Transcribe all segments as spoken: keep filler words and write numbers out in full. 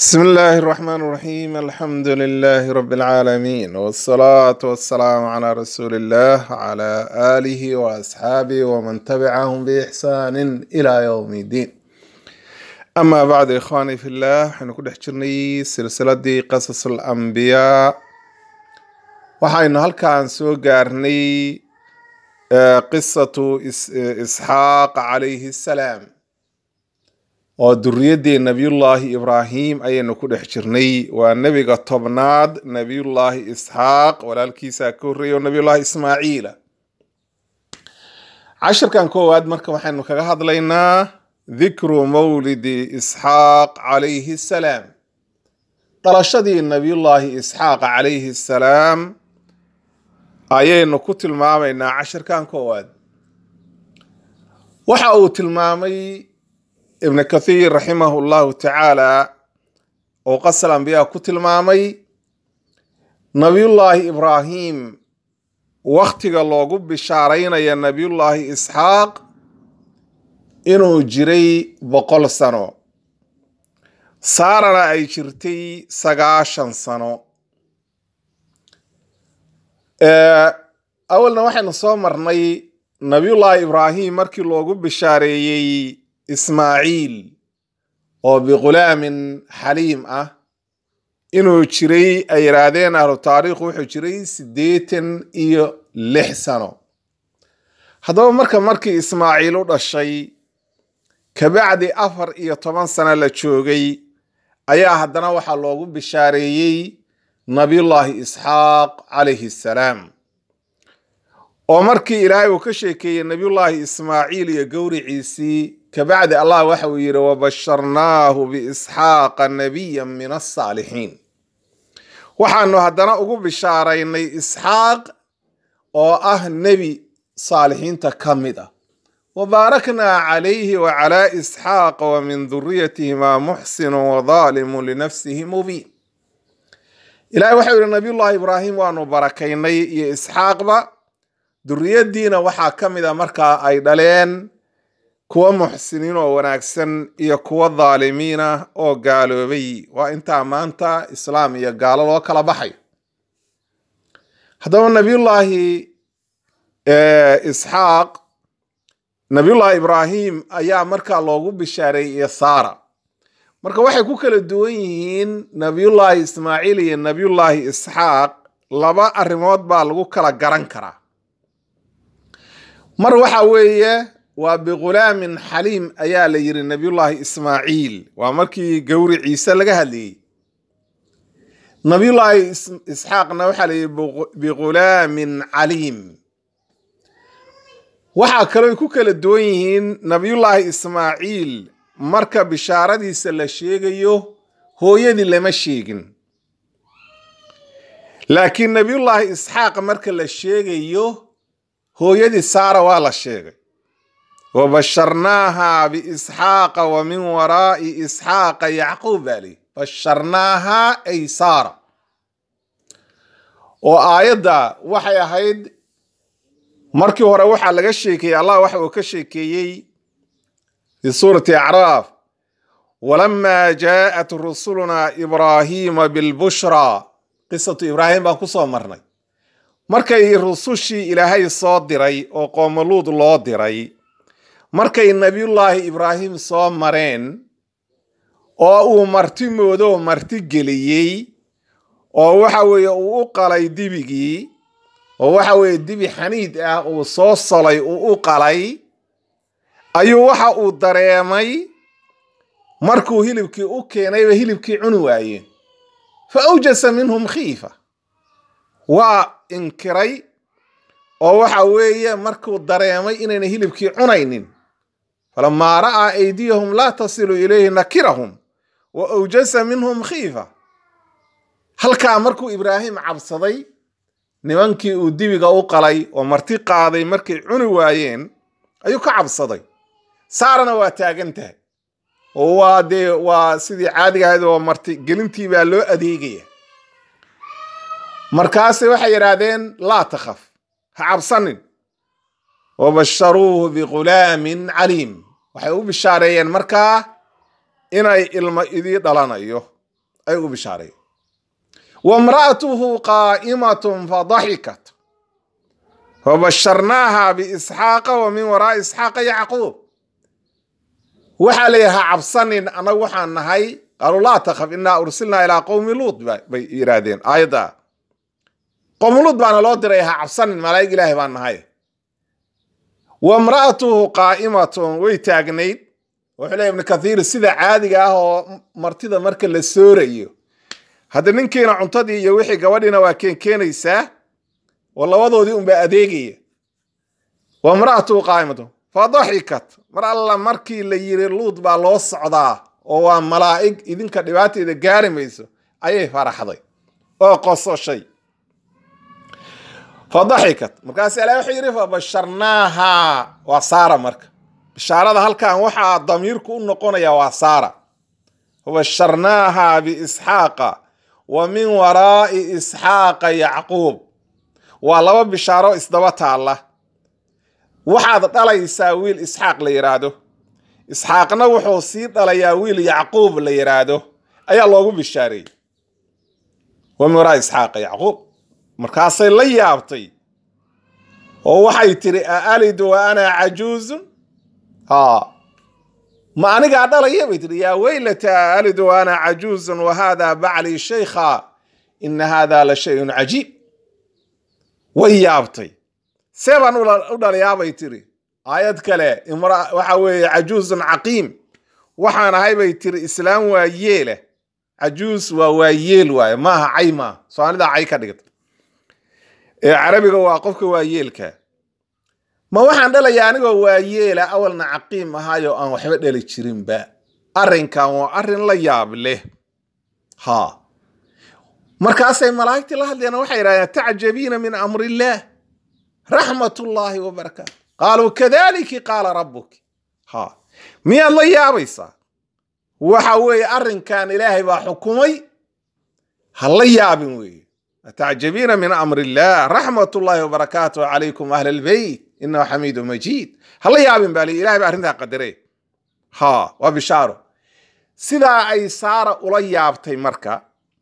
بسم الله الرحمن الرحيم الحمد لله رب العالمين والصلاة والسلام على رسول الله وعلى آله وأصحابه ومن تبعهم بإحسان إلى يوم الدين. أما بعد إخواني في الله حنكون حجرني سلسلة دي قصص الأنبياء وحين هل كان سوغارني آه، قصة إس- إسحاق عليه السلام oo duriyadii nabiyullaahi ibraahim ayaynu ku dhex jirnay waa nebiga tobnaad nabiyullaahi isxaaq walaalkiisa ka horreeya oo nabiyullaahi ismaaciila cashirkan koowaad marka waxaynu kaga hadlaynaa dikru mawlidi isxaaq calayhi salaam dhalashadii nabiyullaahi isxaaq calayhi salaam ayaynu ku tilmaamaynaa cashirkan koowaad waxa uu tilmaamay ابن كثير رحمه الله تعالى وقص الأنبياء كتل مامي نبي الله إبراهيم وقت الله بشارين يا نبي الله إسحاق إنه جري بقول سنة صار أي شرتي سقاشن سنة أول نوحي نصومرني نبي الله إبراهيم مركي الله بشاري إسماعيل oo biqulaamin xaliim ah inuu jiray ay yiraahdeen ahlu taariikhu wuxuu jiray siddeetan iyo lix sano haddaba marka markii ismaaciil u dhashay kabacdi afar iyo toban sano la joogay ayaa haddana waxaa loogu bishaareeyey nabiyullaahi isxaaq calayhi salaam oo markii ilaahay uu ka sheekeeyey nabiyullaahi ismaaciil iyo gowriciisii كبعد الله وحو يرى وبشرناه بإسحاق نبيا من الصالحين وحانو هدنا أقول بشارة إن إسحاق أو أه نبي صالحين تكمدة وباركنا عليه وعلى إسحاق ومن ذريتهما محسن وظالم لنفسه مبين إلهي وحو يرى نبي الله إبراهيم وأنو باركين يا إسحاق با ذرية دينا وحا كمدة مركا أيضالين kuwa muxsiniin oo wanaagsan iyo kuwa dhaalimiin ah oo gaaloobay waa inta maanta islaam iyo gaalo loo kala baxay haddaba nabiyullaahi isxaaq nabiyullaahi ibraahim ayaa markaa loogu bishaareeyey saara marka waxay ku kala duwan yihiin nabiyullaahi ismaaciil iyo nabiyullaahi isxaaq laba arrimood baa lagu kala garan karaa mar waxa weeye وبغلام حليم أيا ليري نبي الله إسماعيل ومركي قوري عيسى لقاها لي نبي الله إسحاق نوحى لي بغلام عليم وحا كانوا يكوكا للدوين نبي الله إسماعيل مركا بشارة دي سلاشيغيو هو يدي لما شيغن لكن نبي الله إسحاق مركا لشيغيو هو يدي سارة والا شيغي وبشرناها بإسحاق ومن وراء إسحاق يعقوب عليه بشرناها أي سارة وآيدا وحي هيد مركي ورا وحا لغا شيكي الله وحي وكشيكي في سورة أعراف ولما جاءت رسلنا إبراهيم بالبشرى قصة إبراهيم بانكو مرني مركي رسوشي إلهي صادري وقوم لود الله دري markay nabiyullaahi ibraahim soo mareen oo uu marti moodo marti geliyey oo waxa weeye uu u qalay dibigii oo waxa weeye dibi xaniid ah uu soo salay uu u qalay ayuu waxa uu dareemay markuu hilibkii u keenay ba hilibkii cuni waayeen fa awjasa minhum khiifa waa inkiray oo waxa weeye markuu dareemay inayna hilibkii cunaynin فلما رأى أيديهم لا تصل إليه نكرهم وأوجس منهم خيفة هل كأمركو إبراهيم عبصدي نمانكي وديبقى أقلي ومرتي قاضي مركي عنوايين أيوك عبصدي سارنا واتاقنته هو دي وسيدي عادي هذا ومرتي قلنتي بالو أديقية مركاسي وحي رادين لا تخف عبصنن وبشروه بغلام عليم waxay u bishaareyeen markaa inay ilmo idii dhalanayo ay ugu bishaareeyeen wamra'atuhu qaa'imatun fadaxikat fabasharnaaha biisxaaqa wa min waraa'i isxaaqa yacquub waxaa leeyahaa cabsanin annagu waxaan nahay qaaluu laa takhaf innaa ursilnaa ilaa qowmi luud bay yidhaahdeen aayadda qowmi luud baana loo diray ha cabsanin malaa'ig ilaahay baan nahay wamra'atuhu qaa'imatun way taagnayd wuxuu leeyahay ibnu kathiir sida caadiga ah oo martida marka la soorayo hadda ninkiina cuntadii iyo wixii gabadhiina waa keenkeenaysaa oo labadoodii unbaa adeegaya wamra'atuhu qaa'imatun fadaxikat mar alla markii la yiri luud baa loo socdaa oo waa malaa'ig idinka dhibaateeda gaari mayso ayay faraxday oo qososhay fadaxikat markaas ilaahay wuxuu yiri fabasharnaaha waa saara marka bishaarada halkan waxaa damiirku u noqonaya waa saara fabasharnaaha biisxaaqa wa min waraa'i isxaaqa yacquub waa laba bishaaro isdaba taalla waxaad dhalaysaa wiil isxaaq la yiraahdo isxaaqna wuxuu sii dhalayaa wiil yacquub la yiraahdo ayaa loogu bishaareeyey wa min waraa'i isxaaqa yacquub markaasay la yaabtay oo waxay tiri aalidu wa ana cajuuzun ha ma anigaa dhalaya bay tiri yaa weylata aalidu wa ana cajuuzun wa hada bacli shaykha ina hada la shayun cajiib way yaabtay seebaan u dhalayaa bay tiri aayad kale imra waxa weeye cajuuzun caqiim waxaan ahay bay tiri islaam waa yeele cajuuz waa waa yeel waaye maaha cay maaha soomaalida cay ka dhigta ee carabiga waa qofka waa yeelka ma waxaan dhalayaa anigoo waa yeela awalna caqiim ahaayo aan waxba dhali jirinba arrinkan waa arrin la yaab leh ha markaasay malaa'igtii la hadlayaan waxay yidhahdeen tacjabiina min amri illaah raxmatullaahi wabarakaatu qaaluu kadaliki qaala rabbuki ha miyaad la yaabaysaa waxa weeye arrinkan ilaahay baa xukumay ha la yaabin weeye تعجبين من أمر الله رحمة الله وبركاته عليكم أهل البيت إنه حميد مجيد هلا يا ابن بالي إلهي بأرنها قدري ها وبشاره سيدا أي سارة أوليابتي مركا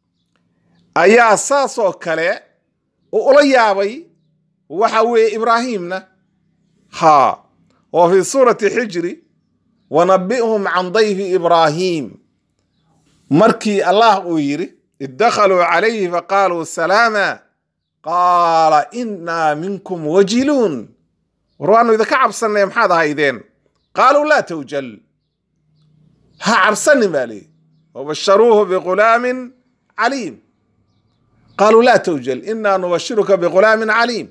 أي أساسو كالي أوليابي وحوي إبراهيمنا ها وفي سورة حجري ونبئهم عن ضيف إبراهيم مركي الله أويري ادخلوا عليه فقالوا سلاما قال إنا منكم وجلون وروانو إذا كعب سنة محاضة هايدين قالوا لا توجل ها عرسني بالي وبشروه بغلام عليم قالوا لا توجل إنا نبشرك بغلام عليم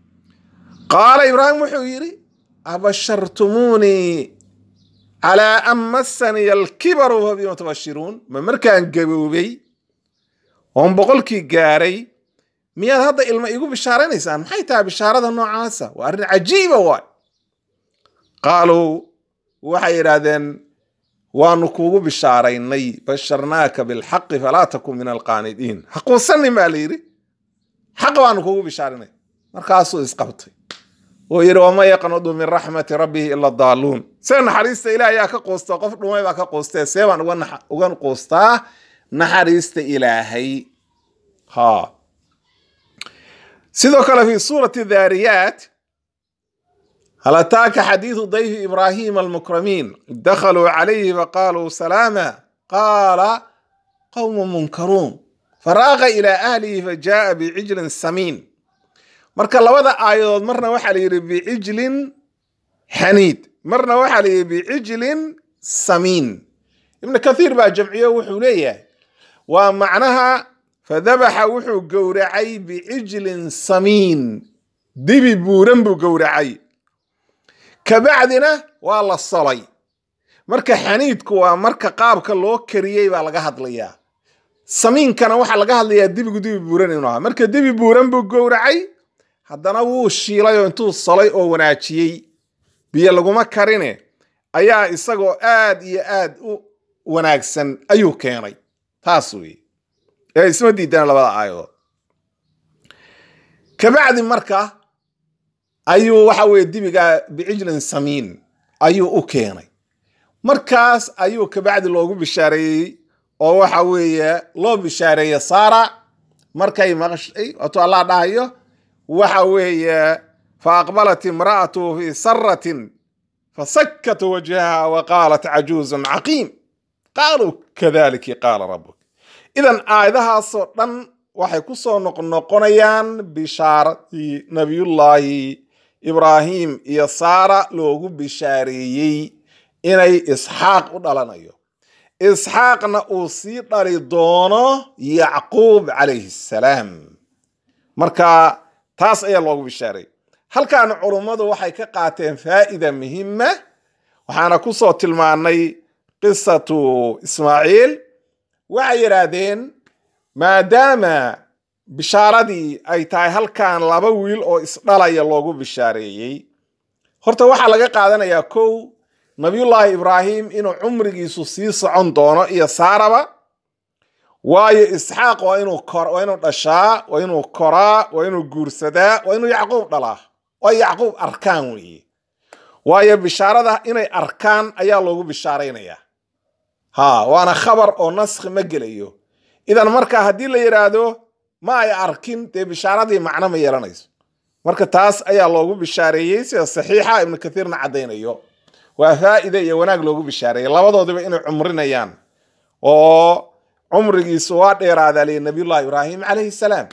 قال إبراهيم وحويري أبشرتموني على أن مسني الكبر وبما تبشرون ما مركان قبوبي oon boqolkii gaaray miyaad hadda ilma igu bishaaranaysaan maxay tahay bishaarada noocaasa waa arrin cajiiba waay qaaluu waxay yidhaahdeen waanu kuugu bishaaraynay basharnaaka bilxaqi falaa takun min alqaanidiin ha quusanin baa la yidhi xaq baanu kuugu bishaarinay markaasuu isqabtay oo yidhi wama yaqnudu min raxmati rabbihi ila daaluun see naxariista ilaah ayaa ka quusta qof dhumay baa ka quustee see baan uga quustaa naxariista ilaahay ha sidoo kale fi suurati dhaariyaat hal ataaka xadiithu dayfi ibraahiima almukramiin dakhaluu calayhi faqaaluu salaama qaala qawmun munkaruun faraaqa ilaa ahlihi fajaa'a bicijlin samiin marka labada aayadood marna waxaa la yidhi bicijlin xaniid marna waxaa la yidhi bicijlin samiin ibnu kathiir baa jamciyo wuxuu leeyahay waa macnaha fadabaxa wuxuu gowracay bicijlin samiin dibi buuran buu gowracay kabacdina waa la solay marka xaniidku waa marka qaabka loo kariyey baa laga hadlayaa samiinkana waxaa laga hadlayaa dibigu dibi buuran inuu ahaa marka dibi buuran buu gowracay haddana wuu shiilay oo intuu solay oo wanaajiyey biyo laguma karine ayaa isagoo aad iyo aad u wanaagsan ayuu keenay taas weeye ee isma diidana labada aayadood kabacdi marka ayuu waxa weeye dibiga bicijlin samiin ayuu u keenay markaas ayuu kabacdi loogu bishaareeyey oo waxa weeye loo bishaareeye saara markay maqashay wato allah dhahayo waxa weeye fa aqbalat imra'atu fi sarratin fasakkat wajhaha wa qalat ajuzun aqim qaalu kadhalika qaala rabbuk idan aayadahaasoo dhan waxay ku soo noqnoqonayaan bishaaradii nabiyullaahi ibraahim iyo saara loogu bishaareeyey inay isxaaq u dhalanayo isxaaqna uu sii dhali doono yacquub calayhi salaam marka taas ayaa loogu bishaareeyey halkan culummadu waxay ka qaateen faa'ida muhiima waxaana ku soo tilmaanay qisatu ismaaciil waxay yidhaahdeen maadaama bishaaradii ay tahay halkan laba wiil oo isdhalaya loogu bishaareeyey horta waxaa laga qaadanayaa kow nabiyullaahi ibraahim inuu cumrigiisu sii socon doono iyo saaraba waayo isxaaq waa inuu kor waa inuu dhashaa waa inuu koraa waa inuu guursadaa waa inuu yacquub dhalaa waa yacquub arkaan weeye waayo bishaarada inay arkaan ayaa loogu bishaaraynayaa ha waana khabar oo naskhi ma gelayo idan marka haddii la yiraahdo ma ay arkin dee bishaaradii macno ma yeelanayso marka taas ayaa loogu bishaareeyey sida saxiixa ibnu kathiirna caddaynayo waa faa'ida iyo wanaag loogu bishaareeyey labadoodiba inay cumrinayaan oo cumrigiisu waa dheeraadaa liya nabiyullahi ibraahim calayhi salaam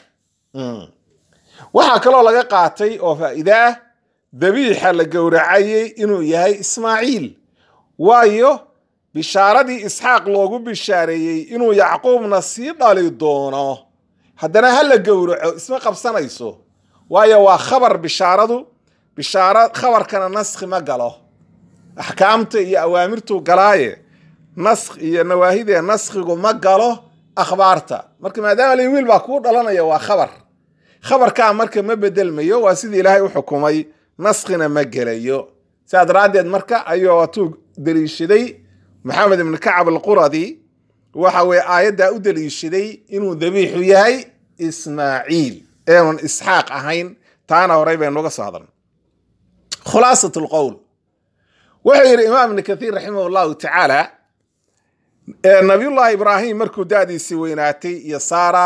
waxaa kaloo laga qaatay oo faa'iide ah dabiixa la gowracayey inuu yahay ismaaciil waayo bishaaradii isxaaq loogu bishaareeyey inuu yacquubna sii dhali doono haddana ha la gowraco isma qabsanayso waayo waa khabar bishaaradu bishaara khabarkana naskhi ma galo axkaamta iyo awaamirtuu galaaye naskh iyo nawaahidee naskhigu ma galo akhbaarta marka maadaama li wiil baa kuu dhalanaya waa khabar khabarkaa marka ma bedelmayo waa sidii ilaahay u xukumay naskhina ma gelayo sidaa daraaddeed marka ayuu atuu daliishaday maxamed ibn kacab alquradi waxa weye aayaddaa u daliishaday inuu dabiixu yahay ismaaciil eeun isxaaq ahayn taana horey baynu uga soo hadalnay khulaasat lqowl wuxuu yidhi imaam ibn kathiir raximah llahu tacaala nabiyullaahi ibraahim markuu da'diisii weynaatay iyo saara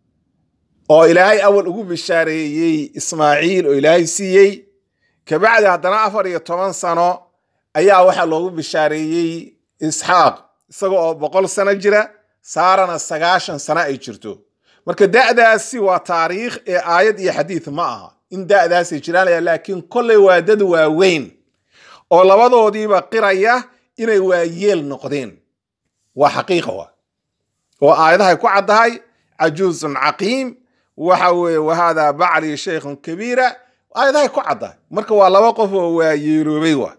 oo ilaahay awal ugu bishaareeyey ismaaciil oo ilaahay siiyey kabacdi haddana afar iyo toban sano ayaa waxaa loogu bishaareeyey isxaaq isaga oo boqol sano jira saarana sagaashan sano ay jirto marka da'daasi waa taariikh ee aayad iyo xadiid ma aha in da'daasay jiraan laakiin kolley waa dad waaweyn oo labadoodiiba qiraya inay waayeel noqdeen waa xaqiiqa wa oo aayadahay ku caddahay cajuuzun caqiim waxa weeye wahaadaa bacli shaykhun kabiira aayadahay ku caddahay marka waa laba qof oo waayeeloobay wa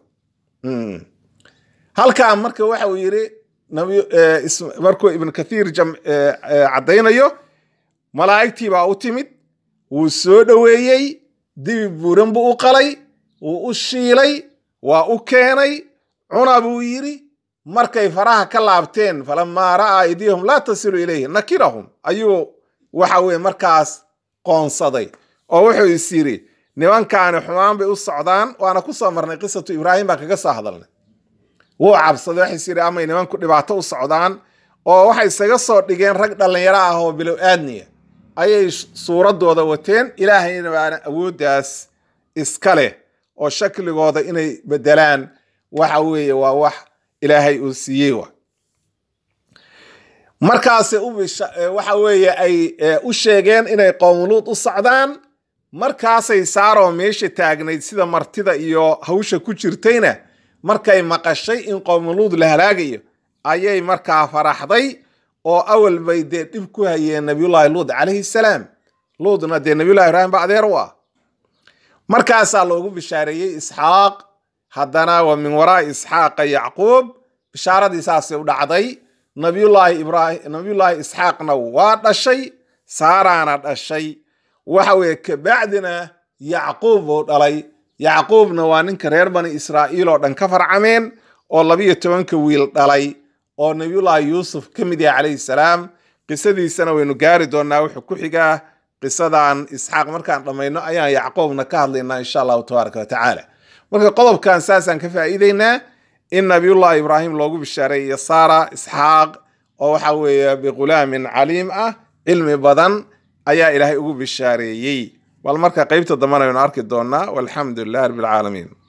halkaa marka waxa uu yidhi markuu ibn kathiir caddaynayo malaa'igtii baa u timid wuu soo dhoweeyey dibi buuran buu u qalay wuu u shiilay waa u keenay cuna buu yidhi markay faraha ka laabteen falamaa ra'aa aydiyahum laa tasilu ilayhi nakirahum ayuu waxa weye markaas qoonsaday oo wuxuu is yidhi nimankaani xumaan bay u socdaan waana ku soo marnay qisatu ibraahim baan kaga soo hadalnay wuu cabsaday waxay is yidhi amay nimanku dhibaato u socdaan oo waxay isaga soo dhigeen rag dhallinyaro ah oo bilow aadniya ayay suuraddooda wateen ilaahayna baana awooddaas iska leh oo shakligooda inay bedelaan waxa weeye waa wax ilaahay uu siiyey wa markaasay waxa weeye ay u sheegeen inay qowmuluud u socdaan markaasay saaroo meesha taagnayd sida martida iyo hawsha ku jirtayna markay maqashay in qowmuluud la halaagayo ayay markaa faraxday oo awal bay dee dhib ku hayeen nabiyullaahi luud calayhi salaam luudna dee nabiyullahi ibraahim ba adeer u ah markaasaa loogu bishaareeyey isxaaq haddana wa min waraa'i isxaaqa yacquub bishaaradii saasay u dhacday nabiyullaahi ibraahim nabiyullaahi isxaaqna waa dhashay saaraana dhashay waxa weeye kabacdina yacquub uu dhalay yacquubna waa ninka reer bani israa'iil oo dhan ka farcameen oo labiyo tobanka wiil dhalay oo nabiyullaahi yuusuf ka mid yahay calayhi salaam qisadiisana waynu gaari doonaa wuxuu ku xigaa qisadan isxaaq markaan dhammayno ayaan yacquubna ka hadlaynaa insha allahu tabaaraka wa tacaala marka qodobkan saasaan ka faa'iideynaa in nabiyullaahi ibraahim loogu bishaareeyey saara isxaaq oo waxa weeye biqulaamin caliim ah cilmi badan ayaa ilaahay ugu bishaareeyey bal marka qaybta dambana aynu arki doonaa walxamdu lillahi rabbil caalamiin